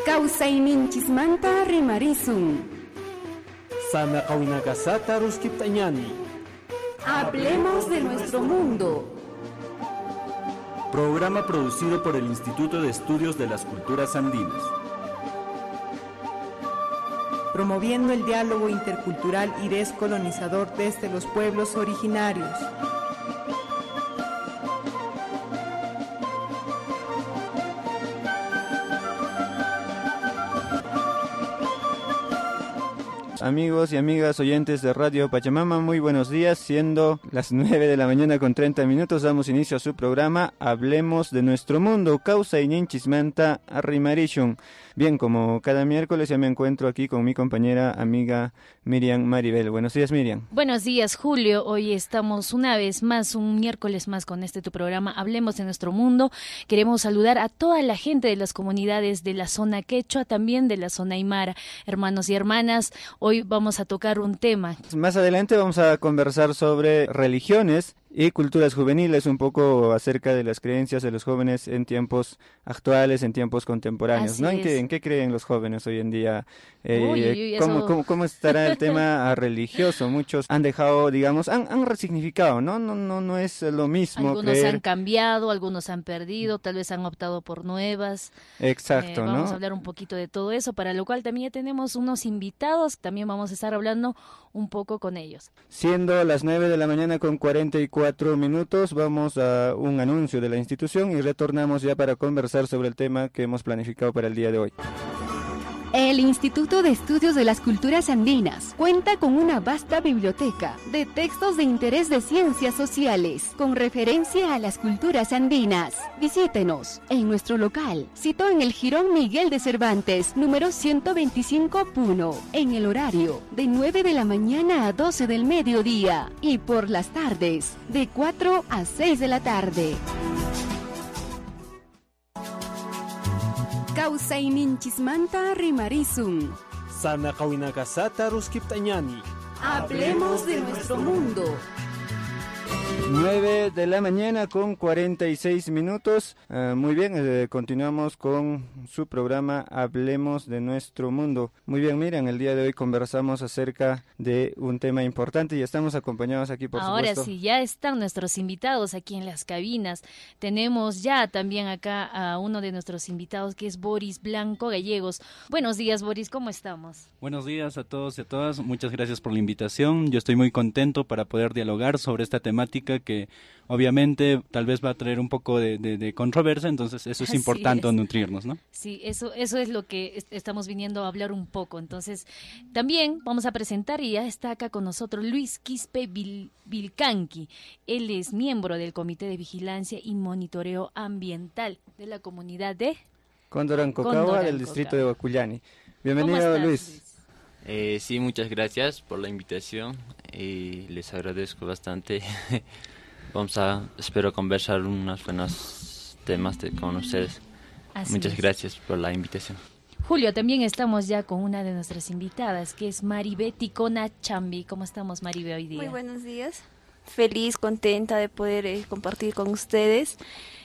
Kawsayninchismanta rimarisun. Sana kawinakasata ruskiptañani. Hablemos de nuestro mundo. Programa producido por el Instituto de Estudios de las Culturas Andinas. Promoviendo el diálogo intercultural y descolonizador desde los pueblos originarios. Amigos y amigas oyentes de Radio Pachamama, muy buenos días. Siendo las 9 de la mañana con 30 minutos, damos inicio a su programa Hablemos de Nuestro Mundo, Kawsayninchismanta Rimarishun. Bien, como cada miércoles ya me encuentro aquí con mi compañera amiga Miriam Maribel. Buenos días, Miriam. Buenos días, Julio. Hoy estamos una vez más, un miércoles más con tu programa Hablemos de Nuestro Mundo. Queremos saludar a toda la gente de las comunidades de la zona quechua, también de la zona aymara. Hermanos y hermanas, hoy vamos a tocar un tema. Más adelante vamos a conversar sobre religiones y culturas juveniles, un poco acerca de las creencias de los jóvenes en tiempos actuales, en tiempos contemporáneos, ¿no? ¿En qué creen los jóvenes hoy en día? ¿Cómo estará el tema religioso? Muchos han dejado, digamos, han resignificado, ¿no? No es lo mismo. Algunos han cambiado, algunos han perdido, tal vez han optado por nuevas. Exacto, ¿no? Vamos a hablar un poquito de todo eso, para lo cual también tenemos unos invitados, también vamos a estar hablando un poco con ellos. Siendo las 9 de la mañana con 44 minutos, vamos a un anuncio de la institución y retornamos ya para conversar sobre el tema que hemos planificado para el día de hoy. El Instituto de Estudios de las Culturas Andinas cuenta con una vasta biblioteca de textos de interés de ciencias sociales con referencia a las culturas andinas. Visítenos en nuestro local, situado en el Jirón Miguel de Cervantes, número 125 Puno, en el horario de 9 de la mañana a 12 del mediodía y por las tardes de 4 a 6 de la tarde. Kawsayninchismanta rimarisun. Sana kawinakasata ruskiptañani. Hablemos de nuestro mundo. 9 de la mañana con 46 minutos. Muy bien, continuamos con su programa Hablemos de Nuestro Mundo. Muy bien, miren, el día de hoy conversamos acerca de un tema importante y estamos acompañados aquí, por supuesto. Ahora sí, ya están nuestros invitados aquí en las cabinas. Tenemos ya también acá a uno de nuestros invitados, que es Boris Blanco Gallegos. Buenos días, Boris, ¿cómo estamos? Buenos días a todos y a todas. Muchas gracias por la invitación. Yo estoy muy contento para poder dialogar sobre esta temática que obviamente tal vez va a traer un poco de controversia, entonces eso es importante nutrirnos, ¿no? Sí, eso es lo que estamos viniendo a hablar un poco. Entonces, también vamos a presentar, y ya está acá con nosotros, Luis Quispe Vilcanqui. Él es miembro del Comité de Vigilancia y Monitoreo Ambiental de la comunidad de Condorancocagua, del distrito de Huacullani. Bienvenido, Luis. Sí, muchas gracias por la invitación y les agradezco bastante. Espero conversar unos buenos temas con ustedes. Muchas gracias por la invitación. Julio, también estamos ya con una de nuestras invitadas, que es Maribe Ticona Chambi. ¿Cómo estamos, Maribe, hoy día? Muy buenos días. Feliz, contenta de poder compartir con ustedes.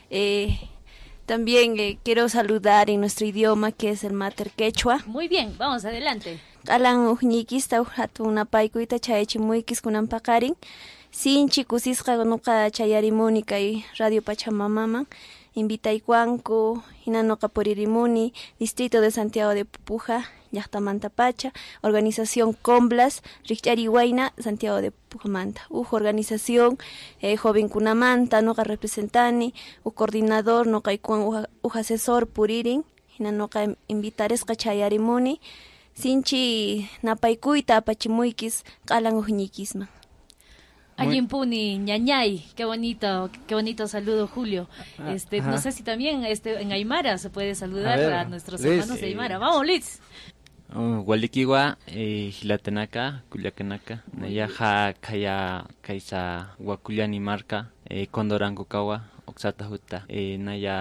También quiero saludar en nuestro idioma, que es el mater quechua. Muy bien, vamos adelante. Alan ujñikis tawhatuna paykuyta chayachimuykis kunan paqarin. Sinchi kusisqa nuqa chayarimuni kay Radio Pachamamaman. Invitaykuanku, hina nuqa puririmuni, Distrito de Santiago de Pupuja, llaqtamanta Pacha, Organización Comblas, Richtari Huayna, Santiago de Pujamanta. Organización Jovenkunamanta, nuqa representani, coordinador, nuqa ikuan asesor puririn, hina nuqa invitaresqa chayarimuni. Sinchi napaykuyta apachimuykis q'alan ujñikisman. Allimpuni, ñañay, qué bonito saludo, Julio. No sé si también en Aymara se puede saludar a nuestros hermanos de Aymara. Vamos, Liz. Walikiwa, Hilatenaka, Culiacanaka, Nayaja, Kaya, Kaisa, Huacullani Marca, Condorancocawa, Oxata Juta, Naya,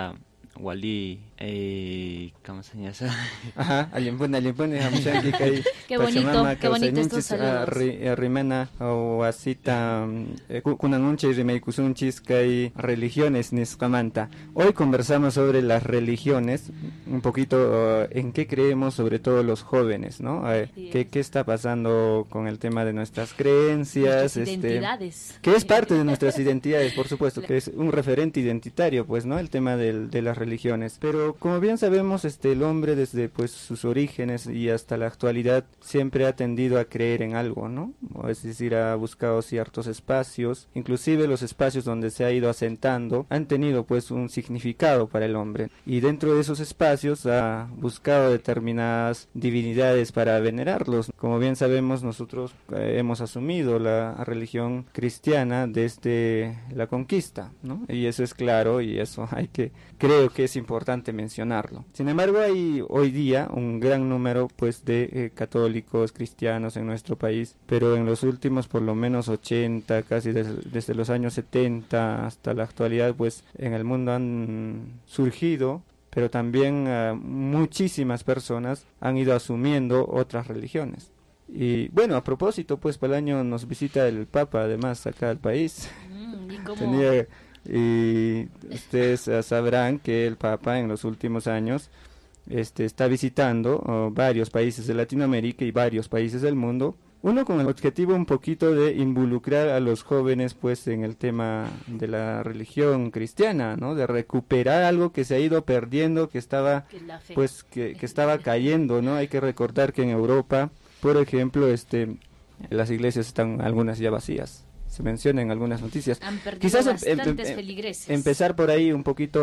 Wali, ¿cómo se llama? Ajá, alimpune, qué bonito estos saludos. Rimana o asita kunanunche rimeikusunchis kay religiones nisqamanta. Hoy conversamos sobre las religiones, un poquito en qué creemos, sobre todo los jóvenes, ¿no? ¿Qué está pasando con el tema de nuestras creencias? Identidades. Que es parte de nuestras identidades, por supuesto, que es un referente identitario, pues, ¿no? El tema de las religiones. Pero como bien sabemos, el hombre desde pues sus orígenes y hasta la actualidad siempre ha tendido a creer en algo, ¿no? Es decir, ha buscado ciertos espacios, inclusive los espacios donde se ha ido asentando han tenido pues un significado para el hombre, y dentro de esos espacios ha buscado determinadas divinidades para venerarlos. Como bien sabemos, nosotros hemos asumido la religión cristiana desde la conquista, ¿no? Y eso es claro, y eso creo que es importante mencionarlo. Sin embargo, hay hoy día un gran número pues de católicos cristianos en nuestro país, pero en los últimos por lo menos 80, casi desde los años 70 hasta la actualidad, pues en el mundo han surgido, pero también muchísimas personas han ido asumiendo otras religiones. Y bueno, a propósito, pues para el año nos visita el Papa además acá al país. ¿Y cómo? Y ustedes sabrán que el Papa en los últimos años está visitando varios países de Latinoamérica y varios países del mundo, uno con el objetivo un poquito de involucrar a los jóvenes pues en el tema de la religión cristiana, ¿no? De recuperar algo que se ha ido perdiendo, que estaba pues que estaba cayendo, ¿no? Hay que recordar que en Europa, por ejemplo, las iglesias están algunas ya vacías. Se menciona en algunas noticias. Han perdido quizás bastantes feligreses. Empezar por ahí un poquito,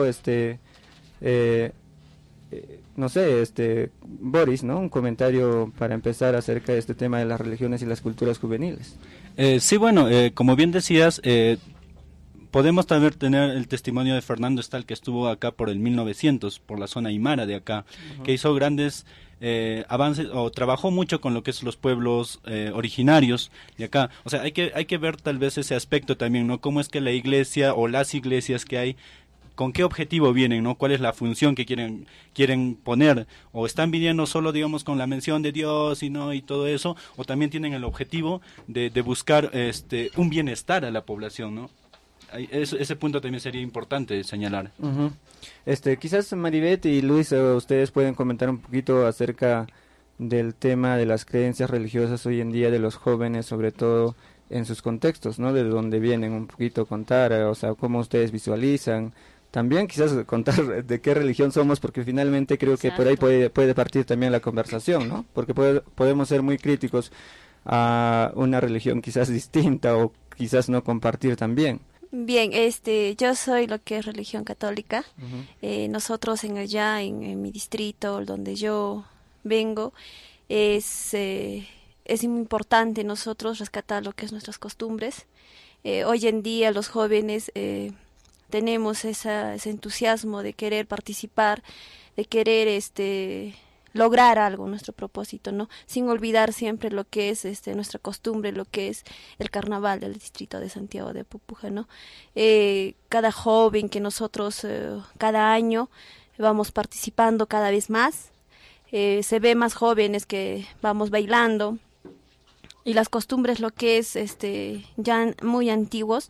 no sé, Boris, ¿no? Un comentario para empezar acerca de este tema de las religiones y las culturas juveniles. Sí, bueno, como bien decías, podemos también tener el testimonio de Fernando Estal, que estuvo acá por el 1900, por la zona aymara de acá, que hizo grandes avances o trabajó mucho con lo que es los pueblos originarios de acá. O sea, hay que ver tal vez ese aspecto también, ¿no? Cómo es que la iglesia o las iglesias que hay, con qué objetivo vienen, ¿no? ¿Cuál es la función que quieren poner? O están viniendo solo, digamos, con la mención de Dios y todo eso, o también tienen el objetivo de buscar un bienestar a la población, ¿no? Ese punto también sería importante señalar. Uh-huh. Quizás Maribeth y Luis, ustedes pueden comentar un poquito acerca del tema de las creencias religiosas hoy en día de los jóvenes, sobre todo en sus contextos, ¿no? De dónde vienen, un poquito contar, o sea, cómo ustedes visualizan. También quizás contar de qué religión somos, porque finalmente creo que por ahí puede partir también la conversación, ¿no? Porque podemos ser muy críticos a una religión quizás distinta o quizás no compartir también. Bien, yo soy lo que es religión católica. Uh-huh. Nosotros en mi distrito, donde yo vengo, es muy importante nosotros rescatar lo que es nuestras costumbres. Hoy en día los jóvenes tenemos ese entusiasmo de querer participar, de querer lograr algo, nuestro propósito, ¿no? Sin olvidar siempre lo que es nuestra costumbre, lo que es el carnaval del distrito de Santiago de Pupuja, ¿no? Cada joven que nosotros cada año vamos participando cada vez más, se ve más jóvenes que vamos bailando, y las costumbres, lo que es ya muy antiguos,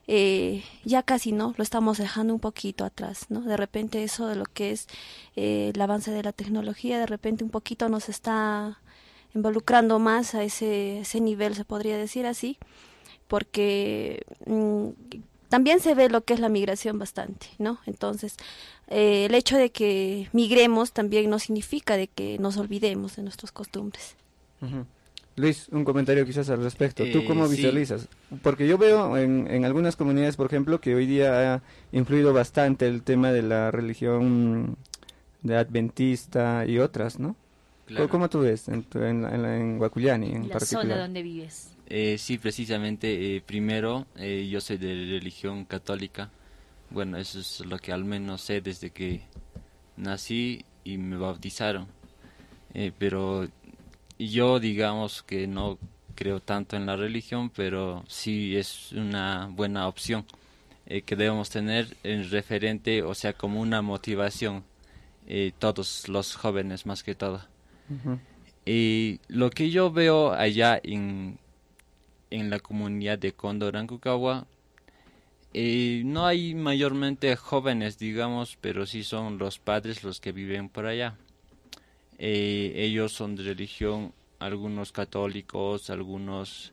ya casi no, lo estamos dejando un poquito atrás, ¿no? De repente eso de lo que es el avance de la tecnología, de repente un poquito nos está involucrando más a ese nivel, se podría decir así, porque también se ve lo que es la migración bastante, ¿no? Entonces, el hecho de que migremos también no significa de que nos olvidemos de nuestras costumbres. Uh-huh. Luis, un comentario quizás al respecto. ¿Tú cómo visualizas? Porque yo veo en algunas comunidades, por ejemplo, que hoy día ha influido bastante el tema de la religión de adventista y otras, ¿no? Claro. ¿Cómo tú ves en Huacuyani en particular? La zona donde vives. Sí, precisamente, primero, yo soy de religión católica. Bueno, eso es lo que al menos sé desde que nací y me bautizaron. Pero yo digamos que no creo tanto en la religión, pero sí es una buena opción. que debemos tener en referente, o sea, como una motivación, todos los jóvenes más que todo. Y lo que yo veo allá en la comunidad de Cóndor, Rancagua, no hay mayormente jóvenes, digamos, pero sí son los padres los que viven por allá. Ellos son de religión, algunos católicos, algunos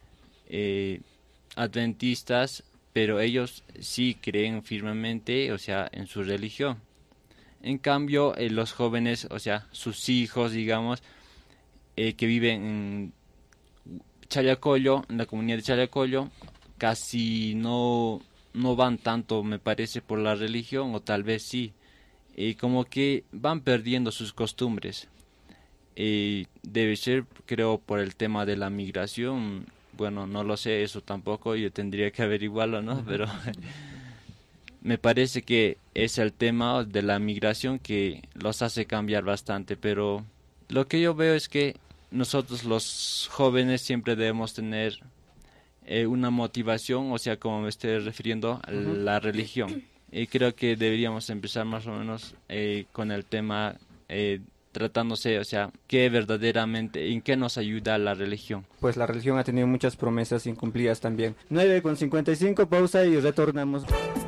adventistas, pero ellos sí creen firmemente, o sea, en su religión. En cambio, los jóvenes, o sea, sus hijos, digamos, que viven en Challacollo, en la comunidad de Challacollo, casi no van tanto, me parece, por la religión, o tal vez sí, como que van perdiendo sus costumbres. Debe ser, creo, por el tema de la migración. Bueno, no lo sé, eso tampoco, yo tendría que averiguarlo, ¿no? Pero me parece que es el tema de la migración que los hace cambiar bastante, pero lo que yo veo es que nosotros los jóvenes siempre debemos tener una motivación, o sea, como me estoy refiriendo a la religión. Y creo que deberíamos empezar más o menos con el tema tratándose, o sea, qué verdaderamente, en qué nos ayuda la religión. Pues la religión ha tenido muchas promesas incumplidas también. 9:55, pausa y retornamos.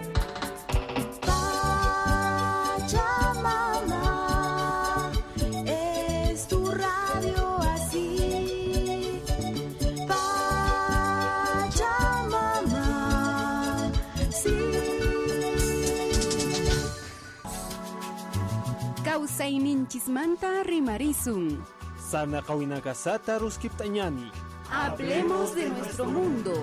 Sayninchismanta rimarizun. Sana kawinakasata ruskiptañani. Hablemos de nuestro mundo.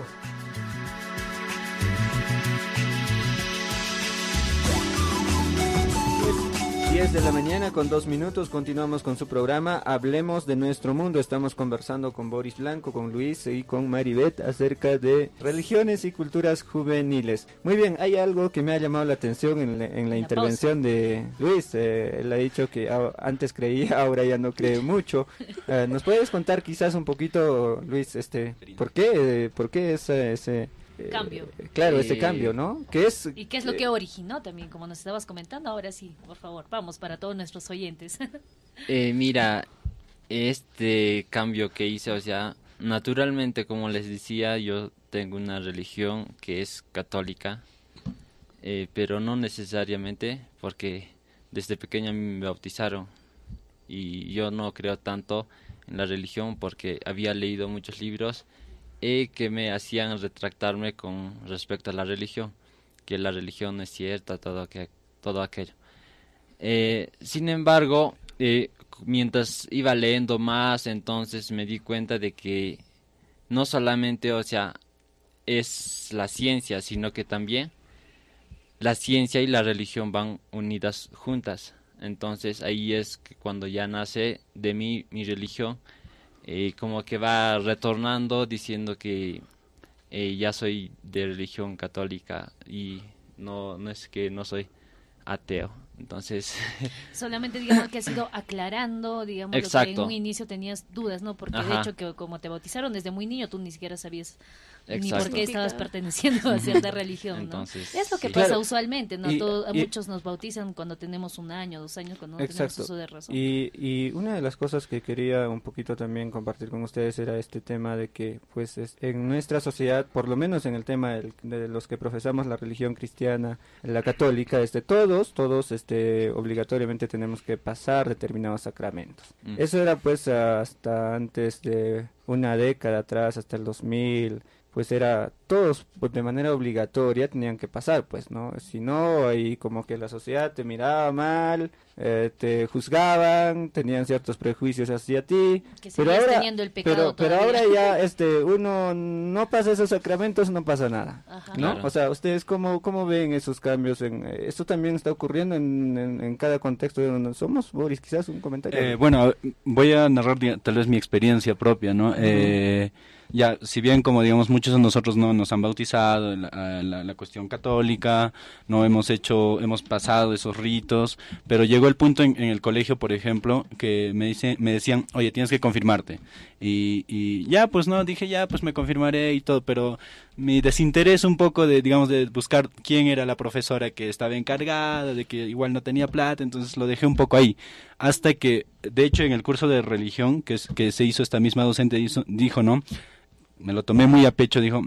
10 de la mañana con 2 minutos, continuamos con su programa Hablemos de Nuestro Mundo. Estamos conversando con Boris Blanco, con Luis y con Maribeth acerca de religiones y culturas juveniles. Muy bien, hay algo que me ha llamado la atención en la intervención de Luis. Él ha dicho que antes creía, ahora ya no cree mucho. ¿Nos puedes contar quizás un poquito, Luis, por qué ese cambio? Claro, ese cambio, ¿no? ¿Qué es? ¿Y qué es lo que originó también, como nos estabas comentando? Ahora sí, por favor, vamos para todos nuestros oyentes. Mira, este cambio que hice, o sea, naturalmente, como les decía, yo tengo una religión que es católica, pero no necesariamente, porque desde pequeño me bautizaron y yo no creo tanto en la religión porque había leído muchos libros que me hacían retractarme con respecto a la religión, que la religión no es cierta, todo aquello. Sin embargo, mientras iba leyendo más, entonces me di cuenta de que no solamente, o sea, es la ciencia, sino que también la ciencia y la religión van unidas juntas. Entonces ahí es que cuando ya nace de mí mi religión, como que va retornando diciendo que ya soy de religión católica y no es que no soy ateo. Entonces solamente digamos que has ido aclarando, digamos, lo que en un inicio tenías dudas, ¿no? Porque de hecho que como te bautizaron desde muy niño, tú ni siquiera sabías ni por qué estabas perteneciendo a cierta religión, ¿no? Entonces, es lo que pasa usualmente, ¿no? A muchos nos bautizan cuando tenemos 1 año, 2 años, cuando no tenemos uso de razón. Y una de las cosas que quería un poquito también compartir con ustedes era este tema de que, pues, en nuestra sociedad, por lo menos en el tema de los que profesamos la religión cristiana, la católica, todos obligatoriamente tenemos que pasar determinados sacramentos. Eso era, pues, hasta antes de una década atrás, hasta el 2000, pues era todos pues, de manera obligatoria tenían que pasar, pues, ¿no? Si no, ahí como que la sociedad te miraba mal, te juzgaban, tenían ciertos prejuicios hacia ti, pero ahora teniendo el pecado pero ahora ya uno no pasa esos sacramentos, no pasa nada. Ajá. ¿No? Claro. O sea, ustedes cómo ven esos cambios esto también está ocurriendo en cada contexto de donde somos. Boris, quizás un comentario. Bueno, voy a narrar tal vez mi experiencia propia, ¿no? Ya, si bien como digamos muchos de nosotros no nos han bautizado la cuestión católica, no hemos pasado esos ritos, pero llegó el punto en el colegio, por ejemplo, que me decían, oye, tienes que confirmarte. y ya, pues no, dije ya, pues me confirmaré y todo, pero mi desinterés un poco de, digamos, de buscar quién era la profesora que estaba encargada, de que igual no tenía plata, entonces lo dejé un poco ahí, hasta que, de hecho, en el curso de religión que se hizo, esta misma docente dijo, ¿no? Me lo tomé muy a pecho, dijo,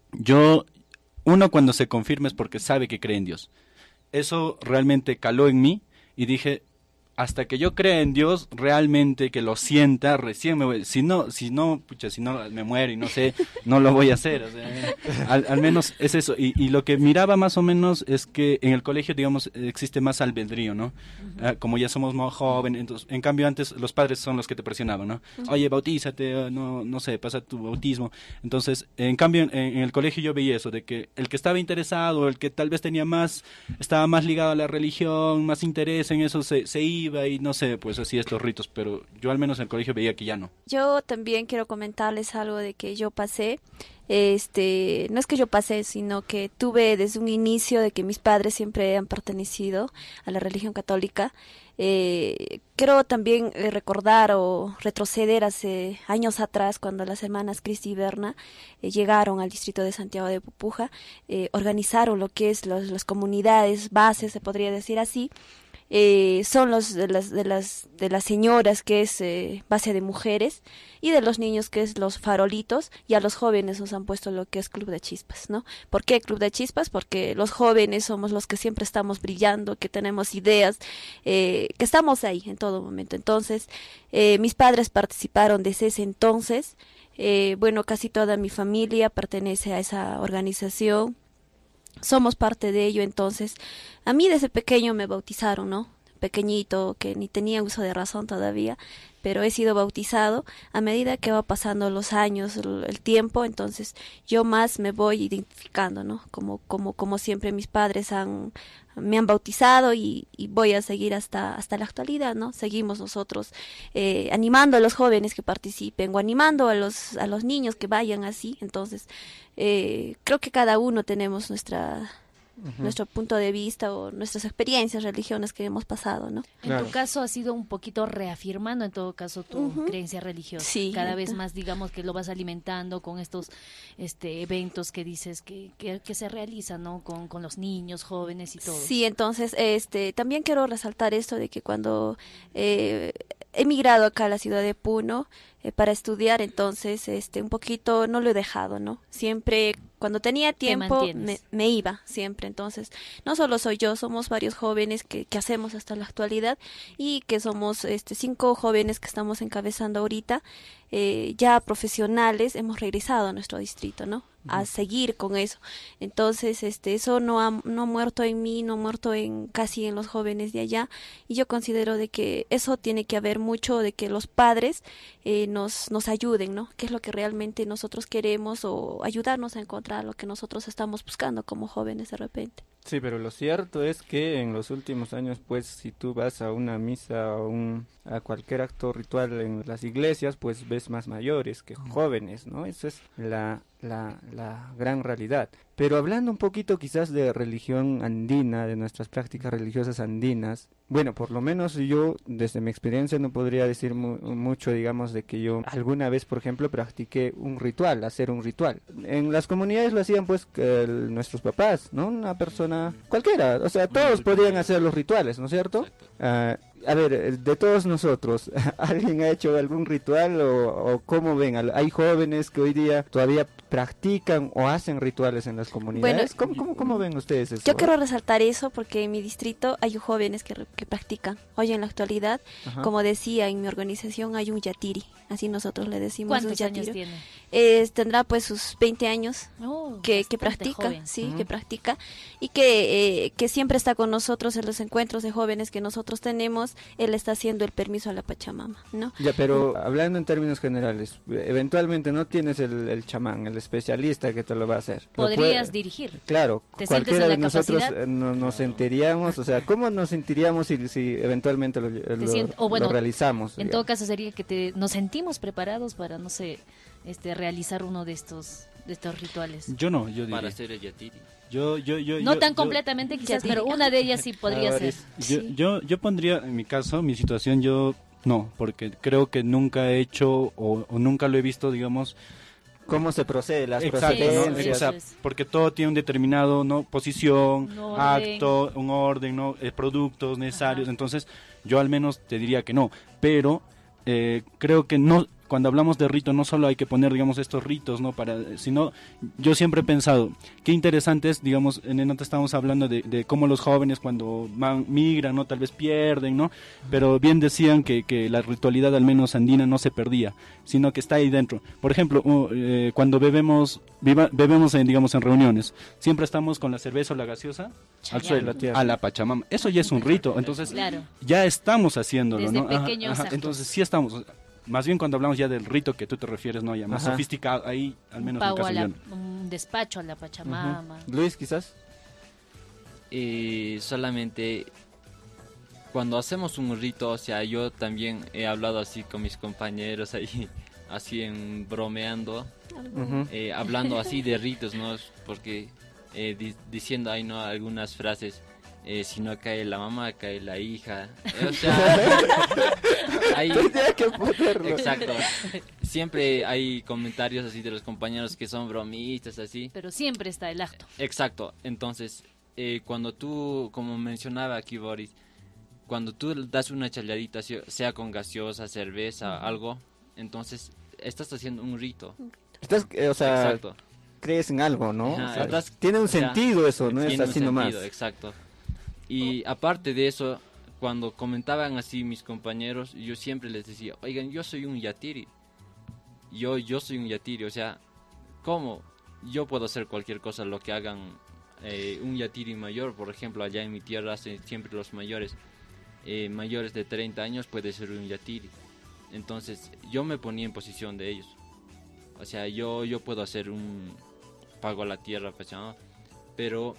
uno cuando se confirma es porque sabe que cree en Dios. Eso realmente caló en mí y dije, hasta que yo crea en Dios, realmente que lo sienta, recién me voy. Si no, pucha, si no me muero y no sé, no lo voy a hacer. O sea, al menos es eso. Y lo que miraba más o menos es que en el colegio, digamos, existe más albedrío, ¿no? Como ya somos más jóvenes, entonces, en cambio antes los padres son los que te presionaban, ¿no? Oye, bautízate, no sé, pasa tu bautismo. Entonces, en cambio, en el colegio yo veía eso, de que el que estaba interesado, el que tal vez estaba más ligado a la religión, más interés en eso, se iba y no sé, pues así estos ritos, pero yo al menos en el colegio veía que ya no. Yo también quiero comentarles algo de que yo pasé, no es que yo pasé, sino que tuve desde un inicio de que mis padres siempre han pertenecido a la religión católica. Quiero también recordar o retroceder hace años atrás cuando las hermanas Cristi y Berna llegaron al distrito de Santiago de Pupuja, organizaron lo que es las comunidades bases, se podría decir así. Son los de las señoras, que es base de mujeres, y de los niños, que es los farolitos, y a los jóvenes nos han puesto lo que es Club de Chispas, ¿no? ¿Por qué Club de Chispas? Porque los jóvenes somos los que siempre estamos brillando, que tenemos ideas, que estamos ahí en todo momento. Entonces, mis padres participaron desde ese entonces, bueno, casi toda mi familia pertenece a esa organización. Somos parte de ello. Entonces, a mí desde pequeño me bautizaron, ¿no? Pequeñito, que ni tenía uso de razón todavía, pero he sido bautizado a medida que va pasando los años, el tiempo. Entonces yo más me voy identificando, ¿no? Como siempre mis padres me han bautizado, y voy a seguir hasta la actualidad, ¿no? Seguimos nosotros animando a los jóvenes que participen, o animando a los niños que vayan así. Entonces creo que cada uno tenemos nuestro punto de vista o nuestras experiencias, religiones que hemos pasado, ¿no? En tu caso ha sido un poquito reafirmando, en todo caso, tu creencia religiosa. Sí, cada vez más, digamos, que lo vas alimentando con estos eventos que dices que se realizan, ¿no? Con los niños, jóvenes y todo. Sí, entonces, también quiero resaltar esto de que cuando he emigrado acá a la ciudad de Puno para estudiar, entonces un poquito no lo he dejado, ¿no? Siempre cuando tenía tiempo me iba siempre. Entonces no solo soy yo, somos varios jóvenes que hacemos hasta la actualidad, y que somos 5 jóvenes que estamos encabezando ahorita, ya profesionales. Hemos regresado a nuestro distrito, ¿no? A seguir con eso. Entonces eso no ha muerto en mí, no ha muerto casi en los jóvenes de allá, y yo considero de que eso tiene que haber mucho de que los padres nos ayuden, ¿no? ¿Qué es lo que realmente nosotros queremos, o ayudarnos a encontrar lo que nosotros estamos buscando como jóvenes de repente? Sí, pero lo cierto es que en los últimos años, pues, si tú vas a una misa o a cualquier acto ritual en las iglesias, pues ves más mayores que jóvenes, ¿no? Esa es la gran realidad. Pero hablando un poquito quizás de religión andina, de nuestras prácticas religiosas andinas, bueno, por lo menos yo, desde mi experiencia, no podría decir mucho, digamos, de que yo alguna vez, por ejemplo, practiqué hacer un ritual. En las comunidades lo hacían, pues, nuestros papás, ¿no? Una persona cualquiera, o sea, todos podían hacer los rituales, ¿no es cierto? A ver, de todos nosotros, ¿alguien ha hecho algún ritual o cómo ven? ¿Hay jóvenes que hoy día todavía practican o hacen rituales en las comunidades? Bueno, ¿Cómo ven ustedes eso? Yo quiero resaltar eso porque en mi distrito hay jóvenes que practican. Hoy en la actualidad, como decía, en mi organización hay un yatiri, así nosotros le decimos. ¿Cuántos años tiene? Tendrá pues sus 20 años que practica, joven. Sí, que practica, y que siempre está con nosotros en los encuentros de jóvenes que nosotros tenemos. Él está haciendo el permiso a la Pachamama, ¿no? Ya, pero hablando en términos generales, eventualmente no tienes el chamán, el especialista que te lo va a hacer. Podrías dirigir. Claro, cualquiera de nosotros nos sentiríamos, o sea, ¿cómo nos sentiríamos si eventualmente lo realizamos? En todo caso sería que nos sentimos preparados para, no sé, realizar uno de estos rituales. Yo diría. Para hacer el yatiri. No tan completamente quizás, pero una de ellas sí podría ser. Yo pondría, en mi caso, mi situación, yo No, porque creo que nunca he hecho o nunca lo he visto, digamos, cómo se procede, las exacto, procedencias. ¿no? O sea, porque todo tiene un determinado, ¿no? Posición, Un acto, un orden, ¿no? Productos necesarios. Ajá. Entonces, yo al menos te diría que no, pero creo que no. Cuando hablamos de rito no solo hay que poner, digamos, estos ritos, ¿no? Sino, yo siempre he pensado, qué interesante es, digamos, en el nota estábamos hablando de cómo los jóvenes cuando migran, ¿no? Tal vez pierden, ¿no? Pero bien decían que la ritualidad, al menos andina, no se perdía, sino que está ahí dentro. Por ejemplo, cuando bebemos digamos, en reuniones, siempre estamos con la cerveza o la gaseosa al suelo, a la Pachamama. Eso ya es un rito, entonces claro. Ya estamos haciéndolo, desde ¿no? Pequeños ajá. Entonces sí estamos... Más bien cuando hablamos ya del rito que tú te refieres, ¿no? Ya más sofisticado, ahí al menos un pago en caso un despacho a la Pachamama. Luis, quizás. Solamente cuando hacemos un rito, o sea, yo también he hablado así con mis compañeros ahí, así bromeando, hablando así de ritos, ¿no? Porque diciendo ahí, ¿no? Algunas frases. Si no cae la mamá, cae la hija. O sea, hay... que ponerlo. Exacto. Siempre hay comentarios así de los compañeros que son bromistas, así. Pero siempre está el acto. Exacto. Entonces, cuando tú, como mencionaba aquí Boris, cuando tú das una chaladita, sea con gaseosa, cerveza, algo, entonces estás haciendo un rito. Estás, o sea, exacto. Crees en algo, ¿no? Ajá, o sea, tiene un sentido eso, no es así nomás. Exacto. Y aparte de eso, cuando comentaban así mis compañeros, yo siempre les decía, oigan, yo soy un yatiri. Yo soy un yatiri, o sea, ¿cómo? Yo puedo hacer cualquier cosa, lo que hagan un yatiri mayor. Por ejemplo, allá en mi tierra hacen siempre los mayores. Mayores de 30 años puede ser un yatiri. Entonces, yo me ponía en posición de ellos. O sea, yo puedo hacer un pago a la tierra, pero...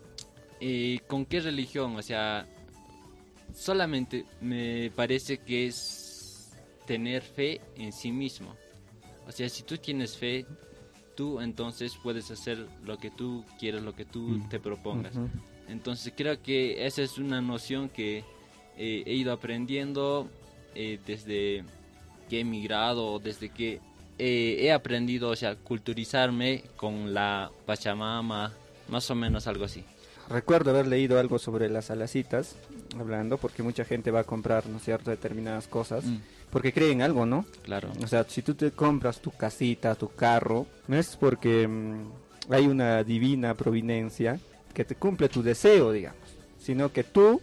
¿con qué religión? O sea, solamente me parece que es tener fe en sí mismo. O sea, si tú tienes fe, tú entonces puedes hacer lo que tú quieras, lo que tú te propongas. Entonces creo que esa es una noción que he ido aprendiendo desde que he emigrado, desde que he aprendido, o sea, culturizarme con la Pachamama, más o menos algo así. Recuerdo haber leído algo sobre las alacitas, hablando, porque mucha gente va a comprar, ¿no es cierto?, determinadas cosas, porque creen algo, ¿no? Claro. O sea, si tú te compras tu casita, tu carro, no es porque hay una divina providencia que te cumple tu deseo, digamos, sino que tú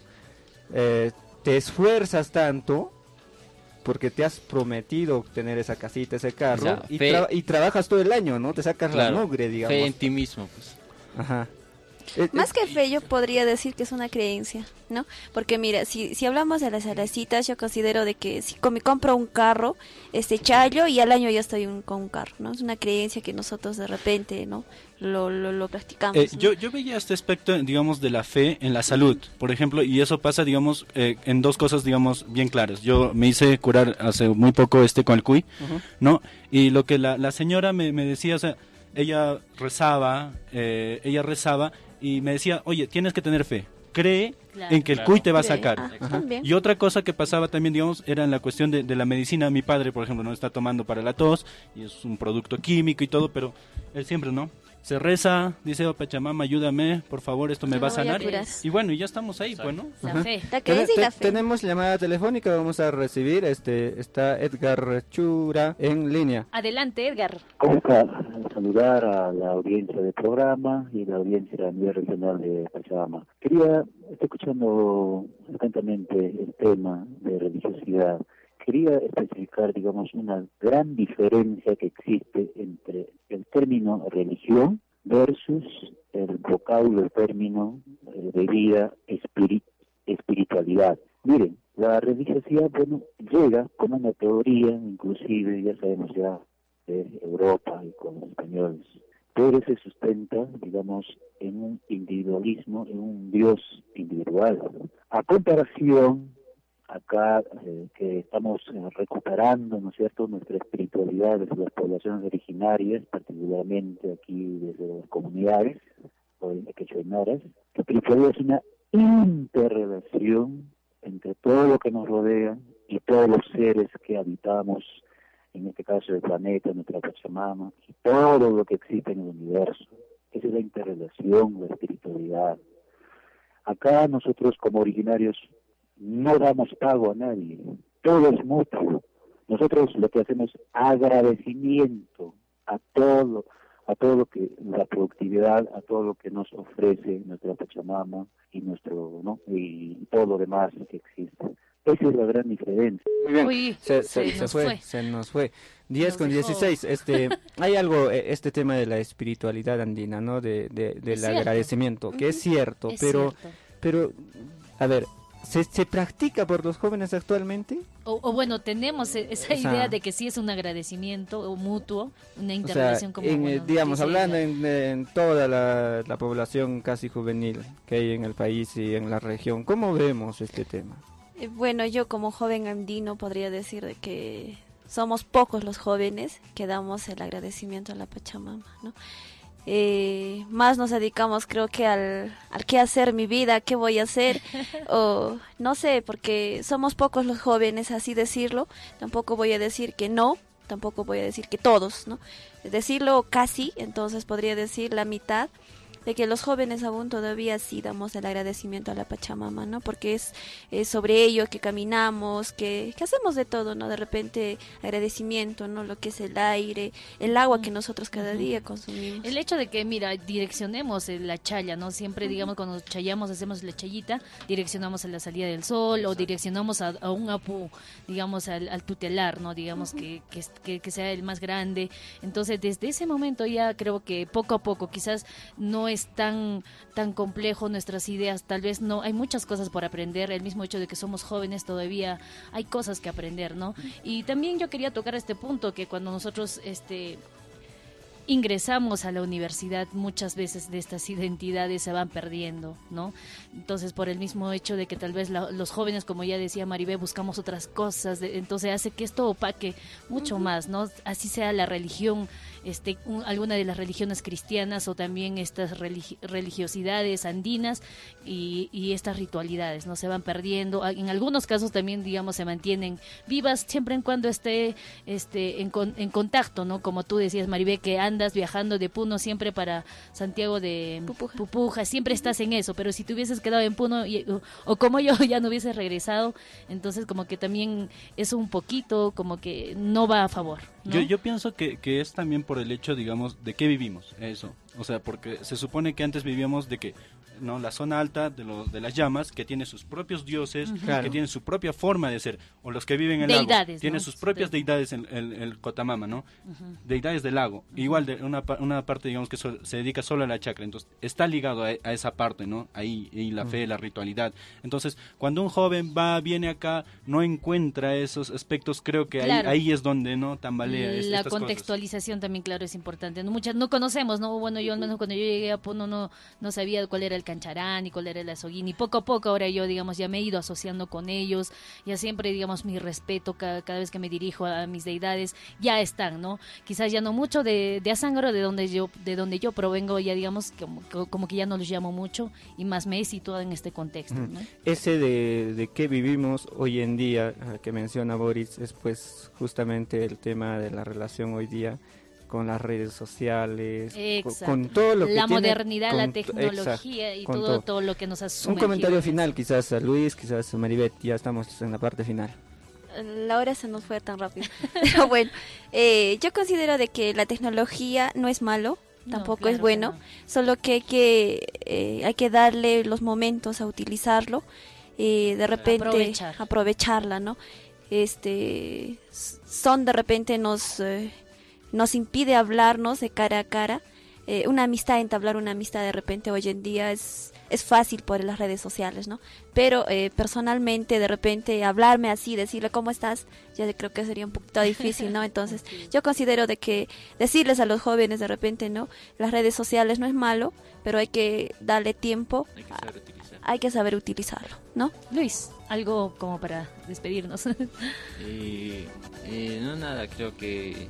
te esfuerzas tanto porque te has prometido tener esa casita, ese carro, o sea, y trabajas todo el año, ¿no? Te sacas la mugre, digamos. Fe en ti mismo, pues. Ajá. Más que fe, yo podría decir que es una creencia, ¿no? Porque mira, si hablamos de las alacitas, yo considero de que si me compro un carro, challo y al año ya estoy con un carro, ¿no? Es una creencia que nosotros de repente, ¿no? Lo practicamos, ¿no? Yo veía este aspecto, digamos, de la fe en la salud, por ejemplo, y eso pasa, digamos, en dos cosas, digamos, bien claras. Yo me hice curar hace muy poco con el cuy, ¿no? Y lo que la señora me decía, o sea, ella rezaba y me decía, oye, tienes que tener fe, cree en que el cuy te va a sacar. Y otra cosa que pasaba también, digamos, era en la cuestión de la medicina. Mi padre, por ejemplo, no está tomando para la tos, y es un producto químico y todo, pero él siempre, ¿no? Se reza, dice, oh, Pachamama, ayúdame, por favor, esto me va a sanar. Y bueno, y ya estamos ahí, bueno. La fe. La creencia y la fe. Tenemos llamada telefónica, vamos a recibir, está Edgar Chura en línea. Adelante, Edgar. ¿Cómo está? Saludar a la audiencia del programa y la audiencia a nivel regional de Pachamama. Estoy escuchando atentamente el tema de religiosidad. Quería especificar, digamos, una gran diferencia que existe entre el término religión versus el vocablo, el término de vida, espiritualidad. Miren, la religiosidad, llega como una teoría, inclusive, ya sabemos ya, de Europa y con los españoles, pero se sustenta, digamos, en un individualismo, en un Dios individual. A comparación, acá que estamos recuperando, ¿no es cierto?, nuestra espiritualidad desde las poblaciones originarias, particularmente aquí desde las comunidades quechuanas, la espiritualidad es una interrelación entre todo lo que nos rodea y todo todos los seres que habitamos, en este caso el planeta, nuestra Pachamama, y todo lo que existe en el universo. Esa es la interrelación, la espiritualidad. Acá nosotros como originarios no damos pago a nadie, todo es mutuo. Nosotros lo que hacemos es agradecimiento a todo lo que la productividad, a todo lo que nos ofrece nuestra Pachamama y y todo lo demás que existe. Esa es la gran diferencia. Muy bien. Uy, se nos fue. 10:16. Hay algo, este tema de la espiritualidad andina, ¿no? Del cierto. agradecimiento, que es cierto, pero, a ver, ¿se practica por los jóvenes actualmente? O bueno, tenemos esa idea de que sí es un agradecimiento mutuo, una interrelación como... digamos, hablando en toda la población casi juvenil que hay en el país y en la región, ¿cómo vemos este tema? Bueno, yo como joven andino podría decir de que somos pocos los jóvenes que damos el agradecimiento a la Pachamama, ¿no? Más nos dedicamos creo que al qué hacer mi vida, qué voy a hacer, o no sé, porque somos pocos los jóvenes, así decirlo. Tampoco voy a decir que no, tampoco voy a decir que todos, ¿no? Decirlo casi, entonces podría decir la mitad, de que los jóvenes aún todavía sí damos el agradecimiento a la Pachamama, ¿no? Porque es sobre ello que caminamos, que hacemos de todo, ¿no? De repente agradecimiento, ¿no? Lo que es el aire, el agua que nosotros cada día consumimos. El hecho de que, mira, direccionemos la chaya, ¿no? Siempre, digamos, cuando chayamos, hacemos la chayita, direccionamos a la salida del sol o direccionamos a un apu, digamos, al tutelar, ¿no? Digamos, que sea el más grande. Entonces, desde ese momento ya creo que poco a poco, quizás no es tan complejo nuestras ideas, tal vez no, hay muchas cosas por aprender, el mismo hecho de que somos jóvenes todavía hay cosas que aprender, ¿no? Y también yo quería tocar este punto, que cuando nosotros ingresamos a la universidad, muchas veces de estas identidades se van perdiendo, ¿no? Entonces, por el mismo hecho de que tal vez los jóvenes, como ya decía Maribé, buscamos otras cosas, entonces hace que esto opaque mucho más, ¿no? Así sea la religión, alguna de las religiones cristianas o también estas religiosidades andinas y estas ritualidades, ¿no? Se van perdiendo. En algunos casos también, digamos, se mantienen vivas siempre en cuando esté en contacto, ¿no? Como tú decías, Maribé, que andas viajando de Puno siempre para Santiago de Pupuja, siempre estás en eso, pero si te hubieses quedado en Puno o como yo ya no hubieses regresado, entonces como que también es un poquito como que no va a favor, ¿no? Yo pienso que es también por el hecho, digamos, de qué vivimos, eso. O sea, porque se supone que antes vivíamos de que, ¿no? La zona alta de las llamas, que tiene sus propios dioses, que tienen su propia forma de ser, o los que viven en el lago, tienen sus propias deidades en el Cotamama, ¿no? Deidades del lago. Igual de una parte, digamos, que se dedica solo a la chakra, entonces está ligado a esa parte, ¿no? Ahí la fe, la ritualidad. Entonces, cuando un joven viene acá, no encuentra esos aspectos, creo que ahí es donde no tambalea la contextualización cosas. También, claro, es importante. Muchas no conocemos, ¿no? Bueno, yo al menos cuando yo llegué a Puno no sabía cuál era el cancharán y cuál era el azoguín, y poco a poco ahora yo, digamos, ya me he ido asociando con ellos, ya siempre, digamos, mi respeto cada vez que me dirijo a mis deidades, ya están, ¿no? Quizás ya no mucho de Azángaro, de donde yo provengo, ya digamos, como que ya no los llamo mucho, y más me he situado en este contexto, ¿no? Ese de qué vivimos hoy en día, que menciona Boris, es pues justamente el tema de la relación hoy día con las redes sociales, con todo lo que la modernidad, la tecnología y todo lo que nos ha sumergido. Un comentario final, quizás a Luis, quizás a Maribeth, ya estamos en la parte final. La hora se nos fue tan rápido. Pero bueno, yo considero de que la tecnología no es malo, tampoco es bueno, solo que hay que darle los momentos a utilizarlo, de repente aprovecharla, ¿no? De repente nos impide hablarnos de cara a cara. Entablar una amistad de repente hoy en día es fácil por las redes sociales, ¿no? Pero personalmente de repente hablarme así, decirle cómo estás, ya creo que sería un poquito difícil, ¿no? Entonces yo considero de que decirles a los jóvenes de repente, ¿no? Las redes sociales no es malo, pero hay que darle tiempo, hay que saber utilizarlo, ¿no? Luis, algo como para despedirnos. No, nada, creo que...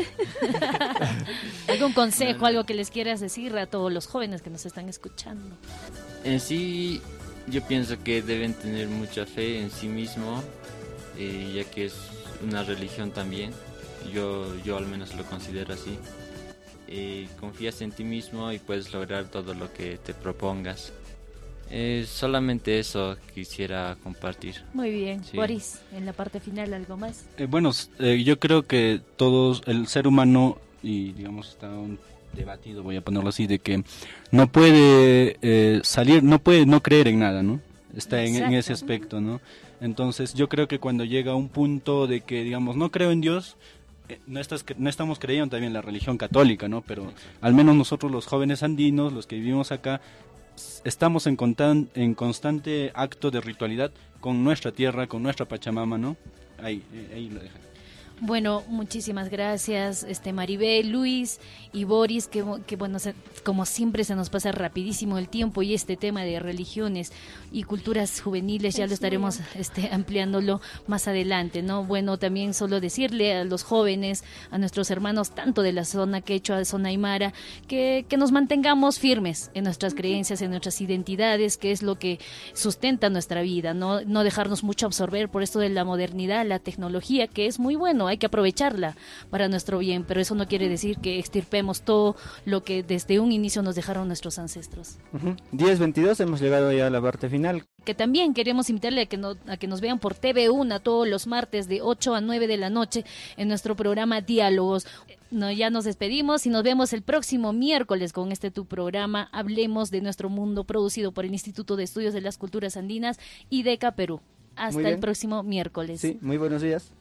¿Algún consejo, algo que les quieras decir a todos los jóvenes que nos están escuchando? En sí, yo pienso que deben tener mucha fe en sí mismo ya que es una religión también, yo al menos lo considero así. Confías en ti mismo y puedes lograr todo lo que te propongas. Solamente eso quisiera compartir. Muy bien, sí. Boris, en la parte final, ¿algo más? Yo creo que todos, el ser humano, y digamos está debatido, voy a ponerlo así, de que no puede salir, no puede no creer en nada, ¿no? Está en ese aspecto, ¿no? Entonces yo creo que cuando llega un punto de que, digamos, no creo en Dios, no estamos creyendo también en la religión católica, ¿no? Pero al menos nosotros los jóvenes andinos, los que vivimos acá, estamos en constante acto de ritualidad con nuestra tierra, con nuestra Pachamama, ¿no? Ahí lo dejan. Bueno, muchísimas gracias, Maribel, Luis y Boris, que bueno, como siempre se nos pasa rapidísimo el tiempo, y este tema de religiones y culturas juveniles ya lo estaremos ampliándolo más adelante, ¿no? Bueno, también solo decirle a los jóvenes, a nuestros hermanos tanto de la zona quechua, zona aymara, que nos mantengamos firmes en nuestras creencias, en nuestras identidades, que es lo que sustenta nuestra vida, no dejarnos mucho absorber por esto de la modernidad, la tecnología, que es muy bueno, hay que aprovecharla para nuestro bien, pero eso no quiere decir que extirpemos todo lo que desde un inicio nos dejaron nuestros ancestros. 10:22, hemos llegado ya a la parte final. Que también queremos invitarle a que nos vean por TV1 todos los martes de 8 a 9 de la noche en nuestro programa Diálogos. Ya nos despedimos y nos vemos el próximo miércoles con tu programa Hablemos de Nuestro Mundo, producido por el Instituto de Estudios de las Culturas Andinas y DECA Perú. Hasta el próximo miércoles. Sí, muy buenos días.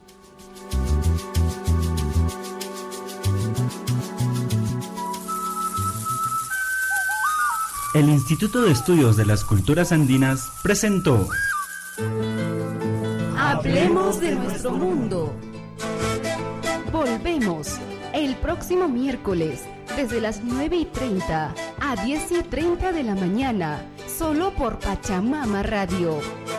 El Instituto de Estudios de las Culturas Andinas presentó Hablemos de Nuestro Mundo. Volvemos el próximo miércoles desde las 9:30 a 10:30 de la mañana, solo por Pachamama Radio.